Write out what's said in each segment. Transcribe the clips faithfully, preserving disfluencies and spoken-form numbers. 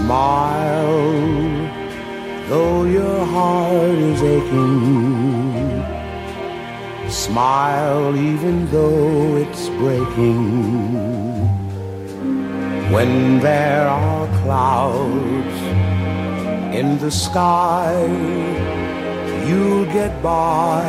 Smile, though your heart is aching. Smile, even though it's breaking. When there are clouds in the sky, you'll get by.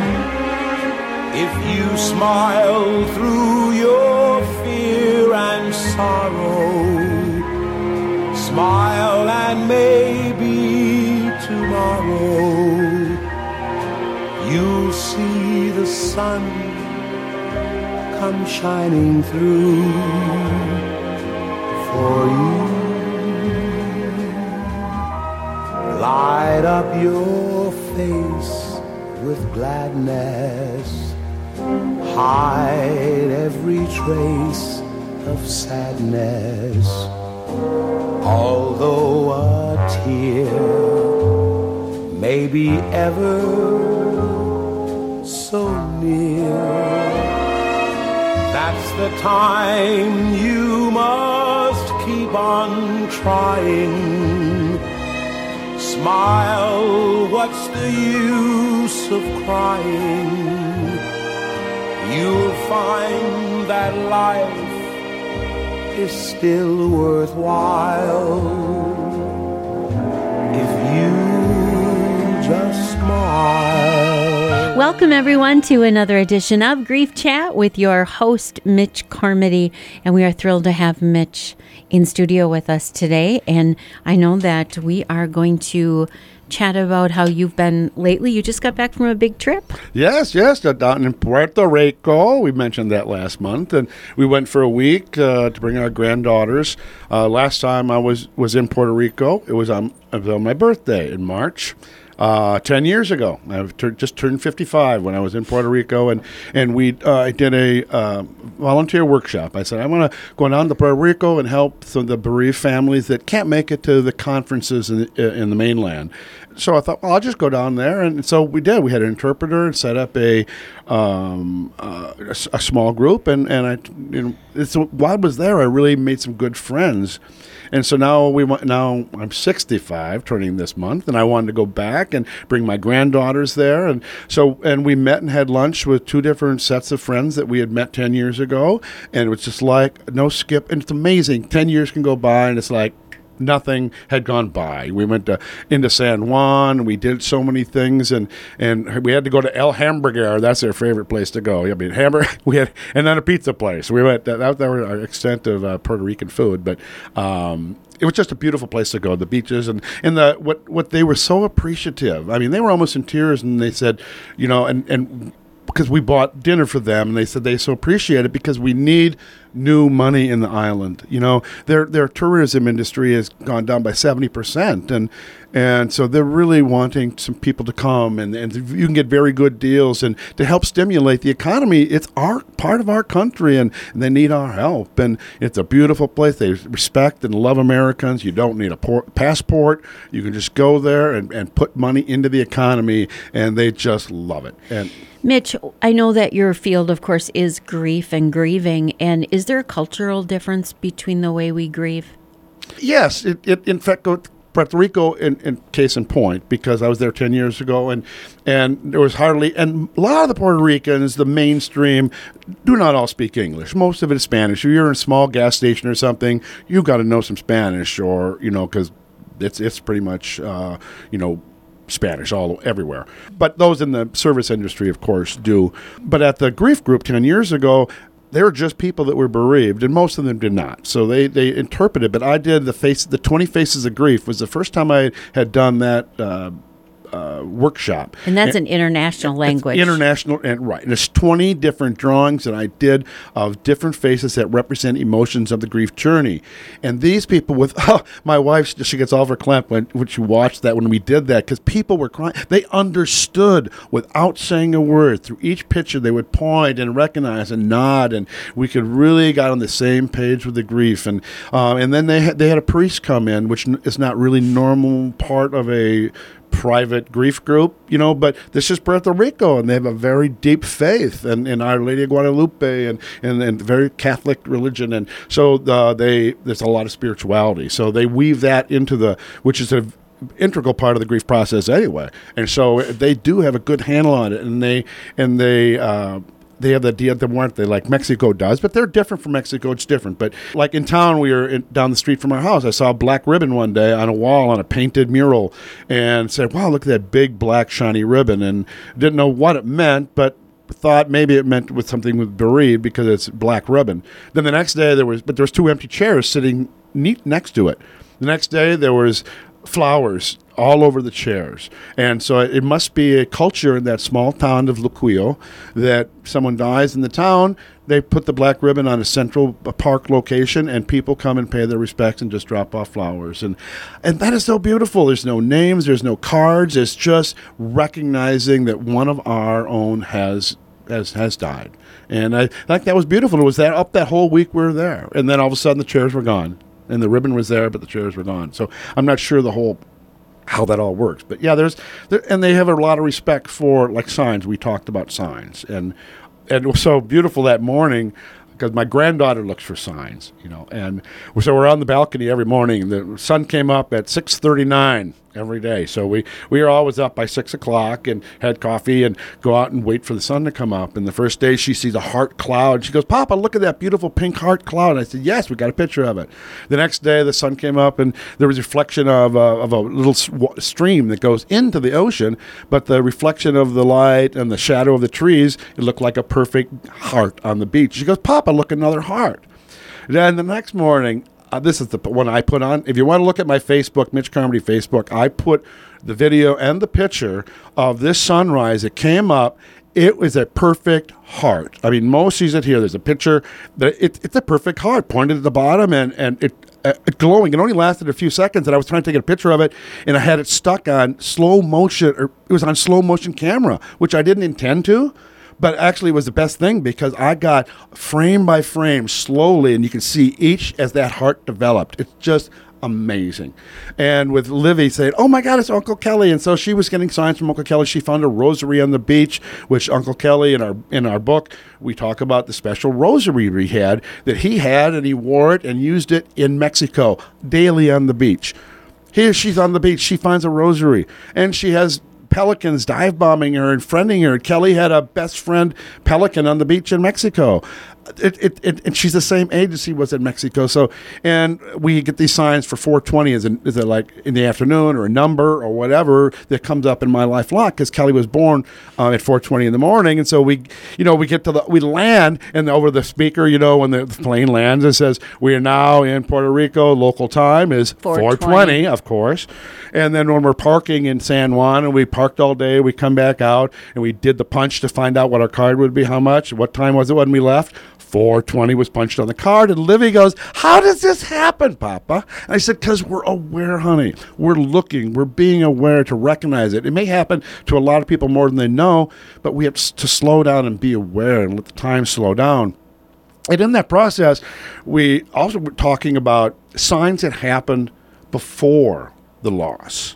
If you smile through your fear and sorrow, smile and maybe tomorrow you'll see the sun come shining through for you. Light up your face with gladness, hide every trace of sadness. Although a tear may be ever so near, that's the time you must keep on trying. Smile, what's the use of crying? You'll find that life is still worthwhile if you just smile. Welcome, everyone, to another edition of Grief Chat with your host, Mitch Carmody. And we are thrilled to have Mitch in studio with us today. And I know that we are going to chat about how you've been lately. You just got back from a big trip. Yes, yes, down in Puerto Rico. We mentioned that last month, and we went for a week uh, to bring our granddaughters. Uh, last time I was, was in Puerto Rico, it was on, it was on my birthday in March. Uh, ten years ago, I tur- just turned fifty-five when I was in Puerto Rico, and and we uh, I did a uh, volunteer workshop. I said I want to go down to Puerto Rico and help some of the bereaved families that can't make it to the conferences in, in the mainland. So I thought, well, I'll just go down there, and so we did. We had an interpreter and set up a um, uh, a, a small group, and and I you know it's, while I was there, I really made some good friends. And so now we want, now I'm sixty-five, turning this month, and I wanted to go back and bring my granddaughters there. And so and we met and had lunch with two different sets of friends that we had met ten years ago, and it was just like no skip. And it's amazing. ten years can go by, and it's like nothing had gone by. We went to, into San Juan. We did so many things, and, and we had to go to El Hamburger. That's their favorite place to go. I mean, hamburger. We had, and then a pizza place. We went. That, that, that was our extent of uh, Puerto Rican food, but. Um, It was just a beautiful place to go, the beaches, and, and the what, what they were so appreciative. I mean, they were almost in tears, and they said, you know, and, and because we bought dinner for them, and they said they so appreciate it because we need new money in the island. You know, their their tourism industry has gone down by seventy percent, and and so they're really wanting some people to come, and, and you can get very good deals, and to help stimulate the economy. It's our part of our country, and, and they need our help, and it's a beautiful place. They respect and love Americans. You don't need a por- passport. You can just go there and, and put money into the economy, and they just love it. And Mitch, I know that your field, of course, is grief and grieving, and is there a cultural difference between the way we grieve? Yes, it, it in fact, go, Puerto Rico, in, in case in point, because I was there ten years ago, and and there was hardly, and a lot of the Puerto Ricans, the mainstream, do not all speak English. Most of it is Spanish. If you're in a small gas station or something, you've got to know some Spanish, or, you know, because it's, it's pretty much, uh, you know, Spanish all everywhere. But those in the service industry, of course, do. But at the grief group ten years ago, they were just people that were bereaved, and most of them did not. So they, they interpreted. But I did the face, the twenty Faces of Grief was the first time I had done that uh, uh, workshop. And that's and, an international language. International, and right. And there's twenty different drawings that I did of different faces that represent emotions of the grief journey. And these people with, oh, my wife, she gets all verklempt when, when she watched that, when we did that, because people were crying. They understood without saying a word. Through each picture, they would point and recognize and nod, and we could really got on the same page with the grief. And uh, and then they had, they had a priest come in, which is not really normal part of a private grief group, you know, but this is Puerto Rico, and they have a very deep faith in, in Our Lady of Guadalupe and, and, and very Catholic religion. And so uh, they there's a lot of spirituality. So they weave that into the, which is an integral part of the grief process anyway. And so they do have a good handle on it, and they, and they, uh, They have the Dia de Muerte like Mexico does, but they're different from Mexico. It's different. But like in town, we were in, down the street from our house. I saw a black ribbon one day on a wall on a painted mural and said, wow, look at that big black shiny ribbon. And didn't know what it meant, but thought maybe it meant with something with bereaved because it's black ribbon. Then the next day there was, but there was two empty chairs sitting neat next to it. The next day there was flowers all over the chairs. And so it must be a culture in that small town of Luquillo that someone dies in the town, they put the black ribbon on a central park location, and people come and pay their respects and just drop off flowers. And and that is so beautiful. There's no names, there's no cards. It's just recognizing that one of our own has has has died. And I think that was beautiful. It was that up that whole week we were there. And then all of a sudden the chairs were gone. And the ribbon was there, but the chairs were gone. So I'm not sure the whole how that all works. But yeah, there's there, and they have a lot of respect for like signs. We talked about signs, and and it was so beautiful that morning because my granddaughter looks for signs, you know. And so we're on the balcony every morning. The sun came up at six thirty-nine every day. So we, we were always up by six o'clock and had coffee and go out and wait for the sun to come up. And the first day she sees a heart cloud. She goes, Papa, look at that beautiful pink heart cloud. And I said, yes, we got a picture of it. The next day the sun came up and there was a reflection of a, of a little sw- stream that goes into the ocean, but the reflection of the light and the shadow of the trees, it looked like a perfect heart on the beach. She goes, Papa, look, another heart. Then the next morning, Uh, this is the p- one I put on. If you want to look at my Facebook, Mitch Carmody Facebook, I put the video and the picture of this sunrise. It came up. It was a perfect heart. I mean, Mo sees it here. There's a picture. That it, it's a perfect heart pointed at the bottom and, and it, uh, it glowing. It only lasted a few seconds, and I was trying to take a picture of it, and I had it stuck on slow motion, or it was on slow motion camera, which I didn't intend to. But actually it was the best thing because I got frame by frame slowly, and you can see each as that heart developed. It's just amazing. And with Livy saying, oh my God, it's Uncle Kelly. And so she was getting signs from Uncle Kelly. She found a rosary on the beach, which Uncle Kelly in our in our book, we talk about the special rosary we had that he had, and he wore it and used it in Mexico daily on the beach. Here she's on the beach. She finds a rosary, and she has pelicans dive bombing her and friending her. Kelly had a best friend pelican on the beach in Mexico. It, it, it, and she's the same age as he was in Mexico. So, and we get these signs for four twenty. Is it, is it like in the afternoon or a number or whatever that comes up in my life lock? Because Kelly was born uh, at four twenty in the morning, and so we, you know, we get to the we land, and over the speaker, you know, when the, the plane lands, it says we are now in Puerto Rico. Local time is four twenty, of course. And then when we're parking in San Juan, and we parked all day, we come back out and we did the punch to find out what our card would be, how much, what time was it when we left. four twenty was punched on the card, and Livy goes, how does this happen, Papa? And I said, because we're aware, honey. We're looking. We're being aware to recognize it. It may happen to a lot of people more than they know, but we have to slow down and be aware and let the time slow down. And in that process, we also were talking about signs that happened before the loss.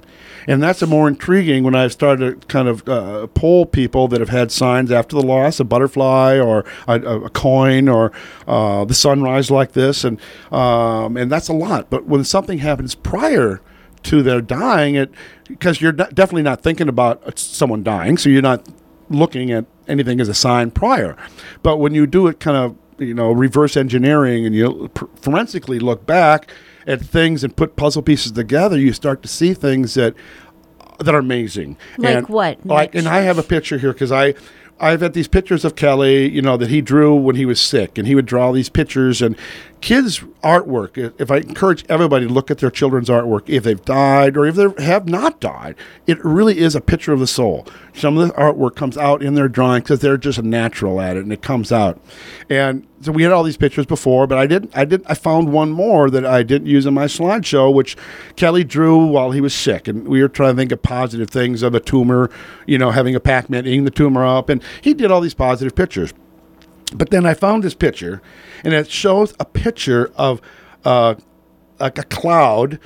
And that's a more intriguing when I've started to kind of uh, poll people that have had signs after the loss, a butterfly or a, a coin or uh, the sunrise like this. And um, and that's a lot. But when something happens prior to their dying, it because you're not, definitely not thinking about someone dying, so you're not looking at anything as a sign prior. But when you do it kind of, you know, reverse engineering and you forensically look back at things and put puzzle pieces together, you start to see things that that are amazing. Like and, what? Like, and I have a picture here because I, I've had these pictures of Kelly, you know, that he drew when he was sick, and he would draw these pictures. And kids' artwork, if I encourage everybody to look at their children's artwork, if they've died or if they have not died, it really is a picture of the soul. Some of the artwork comes out in their drawing because they're just natural at it, and it comes out. And so we had all these pictures before, but I didn't. I did. I found one more that I didn't use in my slideshow, which Kelly drew while he was sick, and we were trying to think of positive things of a tumor, you know, having a Pac-Man eating the tumor up, and he did all these positive pictures. But then I found this picture, and it shows a picture of uh, like a cloud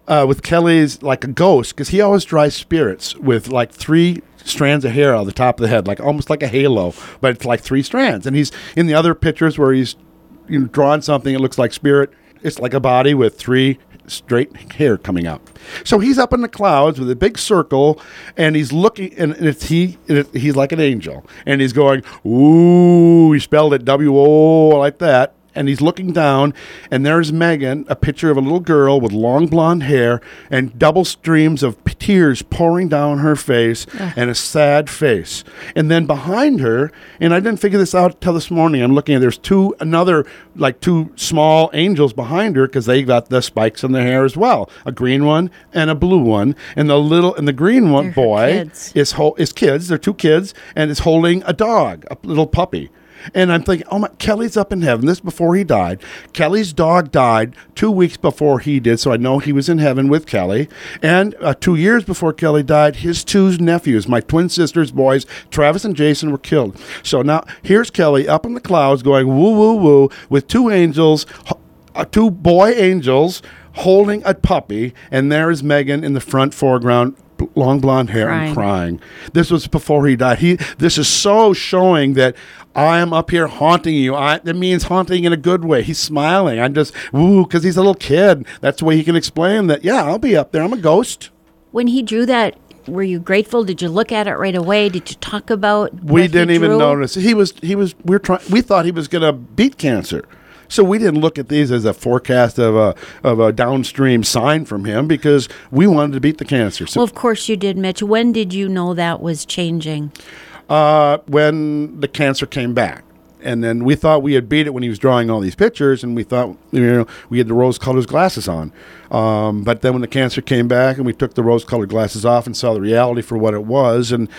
uh, with Kelly's like a ghost, because he always dries spirits with like three strands of hair on the top of the head, like almost like a halo, but it's like three strands. And he's in the other pictures where he's you know, drawing something, it looks like spirit. It's like a body with three straight hair coming out. So he's up in the clouds with a big circle, and he's looking, and it's he, it, he's like an angel, and he's going, ooh, he spelled it W O like that. And he's looking down, and there's Megan, a picture of a little girl with long blonde hair and double streams of p- tears pouring down her face Ugh. and a sad face. And then behind her, and I didn't figure this out till this morning, I'm looking at there's two, another, like two small angels behind her because they got the spikes in their hair as well, a green one and a blue one. And the little, and the green one, They're boy, is, ho- is kids, they're two kids, and is holding a dog, a little puppy. And I'm thinking, oh my, Kelly's up in heaven. This is before he died. Kelly's dog died two weeks before he did, so I know he was in heaven with Kelly. And uh, two years before Kelly died, his two nephews, my twin sister's boys, Travis and Jason, were killed. So now here's Kelly up in the clouds going woo, woo, woo, with two angels, uh, two boy angels holding a puppy, and there is Megan in the front foreground, long blonde hair crying. and crying. This was before he died. He. This is so showing that I am up here haunting you. I, that means haunting in a good way. He's smiling. I'm just, woo, because he's a little kid. That's the way he can explain that, yeah, I'll be up there. I'm a ghost. When he drew that, were you grateful? Did you look at it right away? Did you talk about We what didn't he even drew? notice. He was, he was, we we're trying, we thought he was going to beat cancer. So we didn't look at these as a forecast of a of a downstream sign from him because we wanted to beat the cancer. So, well, of course you did, Mitch. When did you know that was changing? Uh, when the cancer came back. And then we thought we had beat it when he was drawing all these pictures, and we thought, you know, we had the rose-colored glasses on. Um, but then when the cancer came back and we took the rose-colored glasses off and saw the reality for what it was, and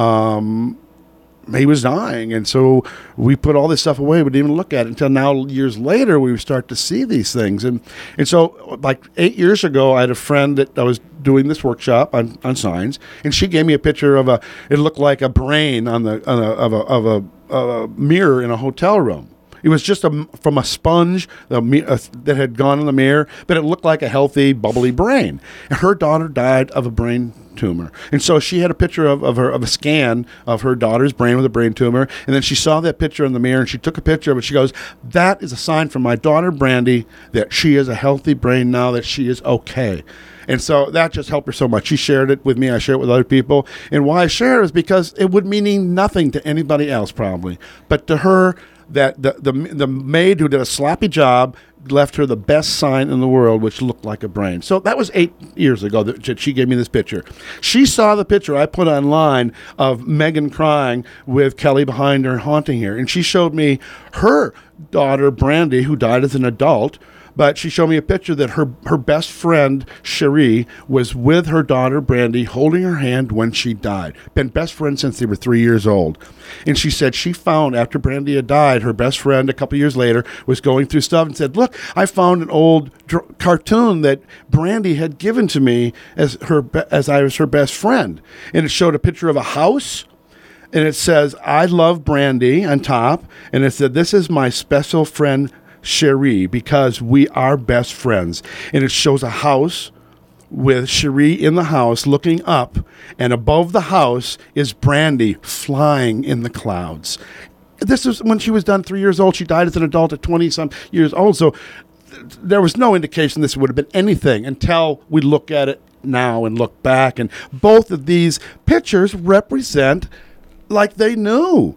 um, he was dying. And so we put all this stuff away. We didn't even look at it until now, years later, we start to see these things. And and so like eight years ago, I had a friend that I was doing this workshop on, on signs, and she gave me a picture of a, it looked like a brain on the on a, of a of a, a mirror in a hotel room. It was just a, from a sponge a, a, that had gone in the mirror, but it looked like a healthy, bubbly brain. And her daughter died of a brain tumor. And so she had a picture of, of her of a scan of her daughter's brain with a brain tumor. And then she saw that picture in the mirror, and she took a picture of it. She goes, that is a sign from my daughter, Brandy, that she is a healthy brain now, that she is okay. And so that just helped her so much. She shared it with me. I share it with other people. And why I share it is because it would mean nothing to anybody else probably. But to her, that the, the the maid who did a sloppy job left her the best sign in the world, which looked like a brain. So that was eight years ago that she gave me this picture. She saw the picture I put online of Megan crying with Kelly behind her haunting her. And she showed me her daughter, Brandy, who died as an adult. But she showed me a picture that her, her best friend, Cherie, was with her daughter, Brandy, holding her hand when she died. Been best friends since they were three years old. And she said she found, after Brandy had died, her best friend, a couple years later, was going through stuff and said, look, I found an old dr- cartoon that Brandy had given to me as her be- as I was her best friend. And it showed a picture of a house. And it says, I love Brandy on top. And it said, this is my special friend, Cherie, because we are best friends. And it shows a house with Cherie in the house looking up, and above the house is Brandy flying in the clouds. This is when she was done three years old. She died as an adult at twenty some years old. So th- there was no indication this would have been anything until we look at it now and look back. And both of these pictures represent like they knew.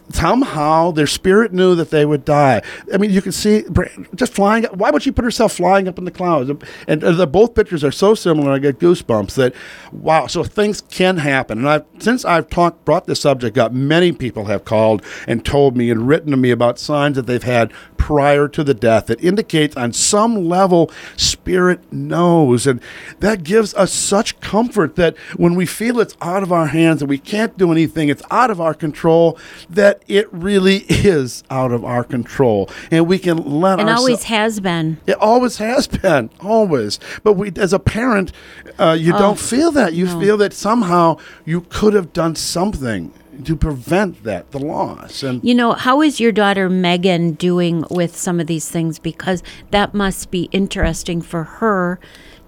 Somehow their spirit knew that they would die. I mean, you can see just flying. Why would she put herself flying up in the clouds? And uh, the, both pictures are so similar. I get goosebumps that, wow. So things can happen. And I've, since I've talked, brought this subject up, many people have called and told me and written to me about signs that they've had prior to the death that indicates on some level spirit knows. And that gives us such comfort that when we feel it's out of our hands and we can't do anything, it's out of our control, that it really is out of our control. And we can let And ourselves... always has been. It always has been, always. But we, as a parent, uh, you Oh, don't feel that. You no. feel that somehow you could have done something to prevent that, the loss. And You know, how is your daughter Megan doing with some of these things? Because that must be interesting for her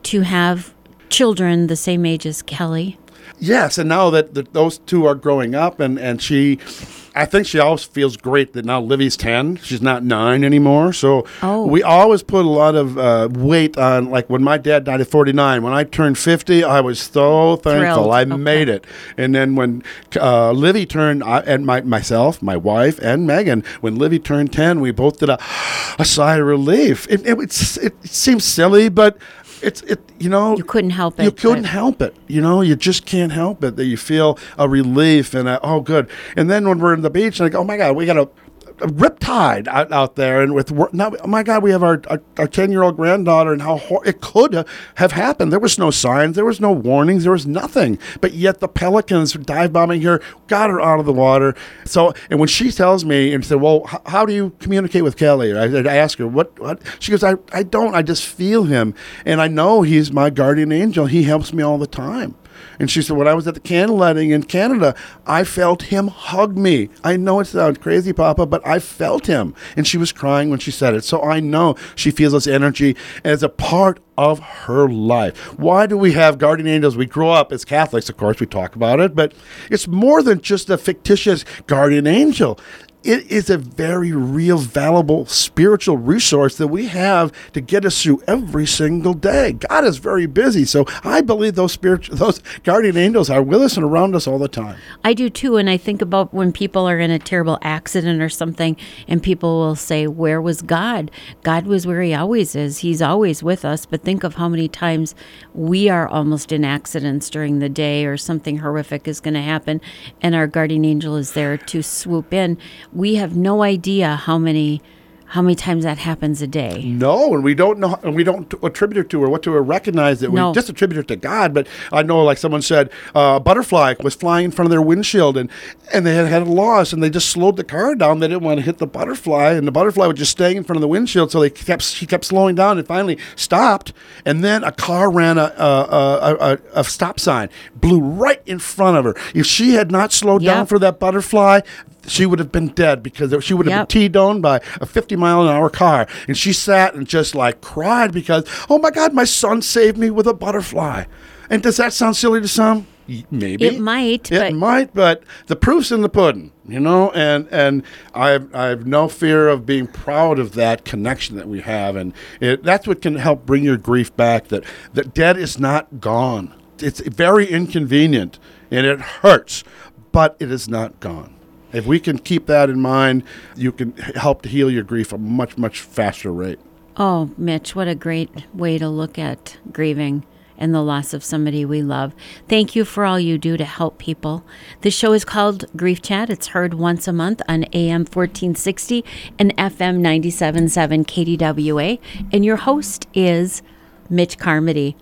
to have children the same age as Kelly. Yes, and now that, that those two are growing up, and, and she, I think she always feels great that now Livy's ten. She's not nine anymore. So Oh. we always put a lot of uh, weight on, like when my dad died at forty-nine, when I turned fifty, I was so thankful. Thrilled. I Okay. made it. And then when uh, Livy turned, I, and my myself, my wife, and Megan, when Livy turned ten, we both did a, a sigh of relief. It, it, it's, it seems silly, but it's, it, you know. You couldn't help it. You couldn't but- help it. You know, you just can't help it that you feel a relief and a, oh, good. And then when we're in the beach, and I go, oh my God, we got a, a riptide out, out there, and with wor- now, oh my God, we have our our ten-year-old granddaughter, and how hor- it could have happened. There was no signs, there was no warnings, there was nothing. But yet the pelicans dive bombing here got her out of the water. So, and when she tells me and said, well, h- how do you communicate with Kelly? I, I ask her, what, what? She goes, I, I don't. I just feel him, and I know he's my guardian angel. He helps me all the time. And she said, when I was at the candle lighting in Canada, I felt him hug me. I know it sounds crazy, Papa, but I felt him. And she was crying when she said it. So I know she feels this energy as a part of her life. Why do we have guardian angels? We grow up as Catholics, of course, we talk about it, but it's more than just a fictitious guardian angel. It is a very real, valuable spiritual resource that we have to get us through every single day. God is very busy, so I believe those spiritual, those guardian angels are with us and around us all the time. I do too, and I think about when people are in a terrible accident or something, and people will say, where was God? God was where he always is. He's always with us, but think of how many times we are almost in accidents during the day, or something horrific is going to happen, and our guardian angel is there to swoop in. We have no idea how many how many times that happens a day. No, and we don't know, and we don't attribute it to or what to recognize it. No. We just attribute it to God. But I know, like someone said, uh, a butterfly was flying in front of their windshield, and, and they had had a loss, and they just slowed the car down. They didn't want to hit the butterfly, and the butterfly was just staying in front of the windshield. So they kept she kept slowing down, and finally stopped. And then a car ran a a, a, a, a stop sign, blew right in front of her. If she had not slowed Yep. down for that butterfly, she would have been dead, because she would have Yep. been T-boned by a fifty mile an hour car. And she sat and just like cried because, oh my God, my son saved me with a butterfly. And does that sound silly to some? Y- Maybe. It might, It but- might, but the proof's in the pudding, you know? And and I have, I have no fear of being proud of that connection that we have. And it, that's what can help bring your grief back, that, that dead is not gone. It's very inconvenient, and it hurts, but it is not gone. If we can keep that in mind, you can help to heal your grief at a much, much faster rate. Oh, Mitch, what a great way to look at grieving and the loss of somebody we love. Thank you for all you do to help people. This show is called Grief Chat. It's heard once a month on A M fourteen sixty and F M ninety-seven point seven K D W A. And your host is Mitch Carmody.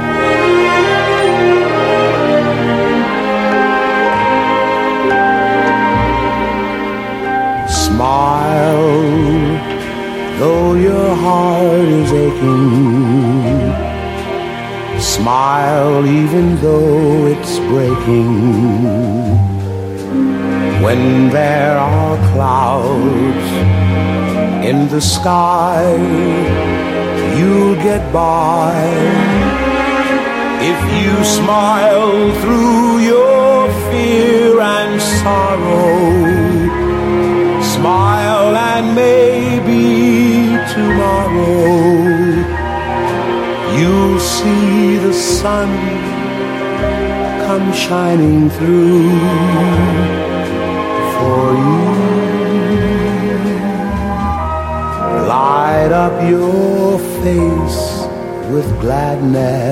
Smile, though your heart is aching. Smile, even though it's breaking. When there are clouds in the sky, you'll get by. If you smile through your fear and sorrow, smile and maybe tomorrow you'll see the sun come shining through for you. Light up your face with gladness.